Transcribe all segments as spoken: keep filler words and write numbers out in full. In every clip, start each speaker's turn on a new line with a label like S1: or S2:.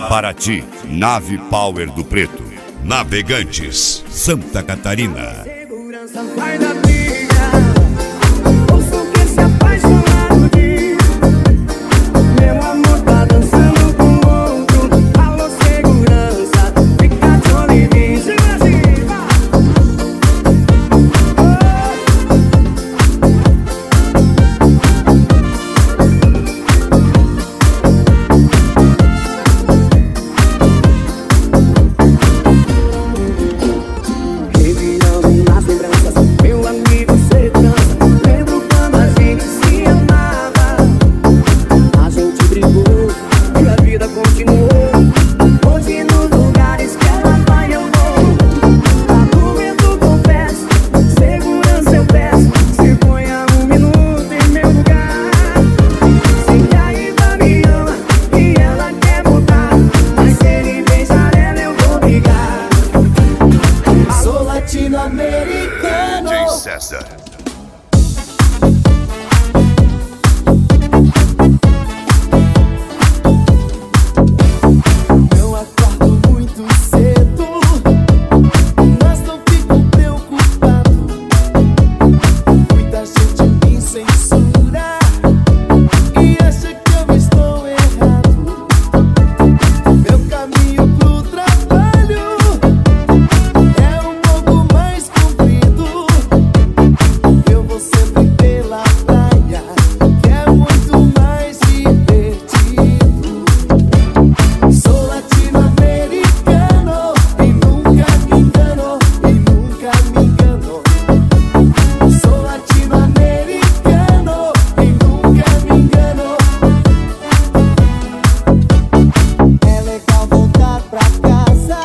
S1: Paraty, nave Power do Preto. Navegantes, Santa Catarina.
S2: Segurança vai da briga. Ouço que se apaixonaram diz. Meu amor tá dançando com outro. Alô, segurança, fica de olho em mim.
S1: D J César.
S2: Eu acordo muito cedo, mas não fico preocupado. Muita gente me censura e acha que eu estou errado. Meu caminho pro trabalho é um pouco mais comprido. Eu vou sempre pela praia, que é muito mais divertido. Sou latino-americano e nunca me engano, e nunca me engano. Sou latino-americano e nunca me engano. É legal voltar pra casa.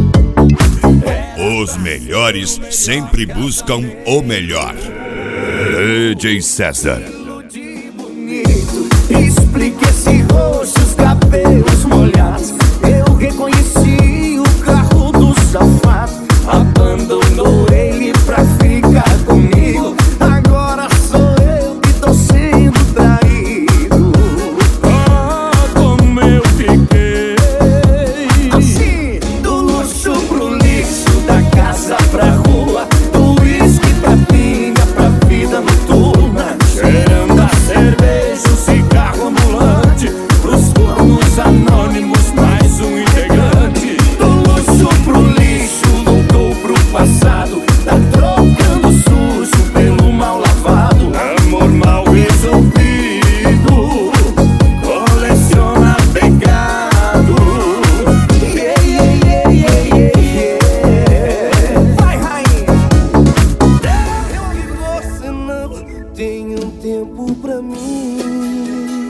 S1: Os melhores sempre buscam o melhor. D J César.
S2: De bonito, explique esse rosto, os cabelos molhados. Eu reconheci o carro do safado. Abandonou ele pra ficar comigo. Agora sou eu que tô sendo traído. Ah, como eu fiquei assim, do luxo pro lixo, da casa pra rua, do uísque pra pinga, pra vida noturna, cheirando a cerveja, o cigarro ambulante, pros cornos anônimos, mais um integrante. Do luxo pro lixo, voltou pro passado, tá trocando sujo pelo mal lavado. Amor mal resolvido, coleciona pecado. Yeah, yeah, yeah, yeah, yeah, yeah. Vai, rainha. Você não tem um tempo pra mim.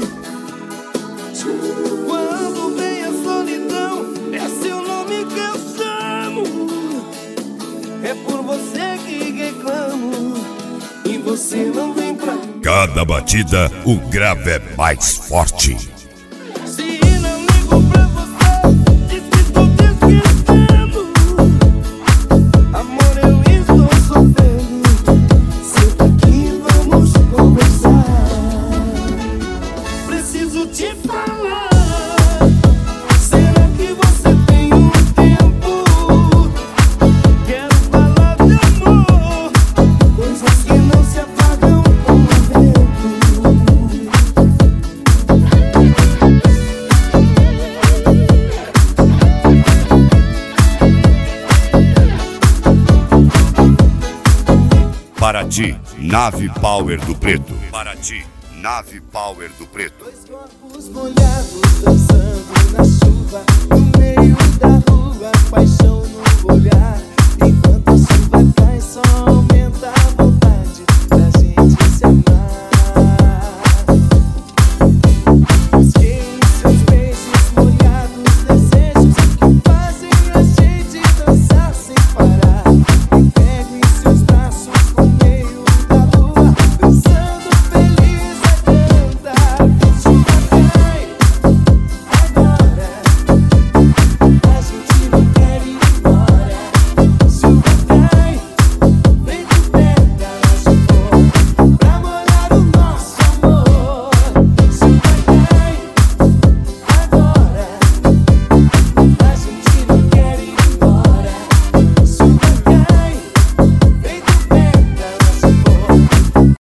S2: Quando vem a solidão, é seu nome que eu chamo. É por você que reclamo, e você não vem pra mim.
S1: Cada batida, o grave é mais forte.
S2: Se não ligo pra você, diz que estou te esquecendo. Amor, eu estou sofrendo. Senta aqui, vamos conversar. Preciso te falar. Será que você tem um tempo? Quero falar de amor, coisas que não se apagam com o vento.
S1: Paraty, nave Power do Preto. Paraty, nave Power do Preto.
S2: Dois corpos molhados dançando na chuva, no meio da rua, paixão no olhar, enquanto a chuva cai só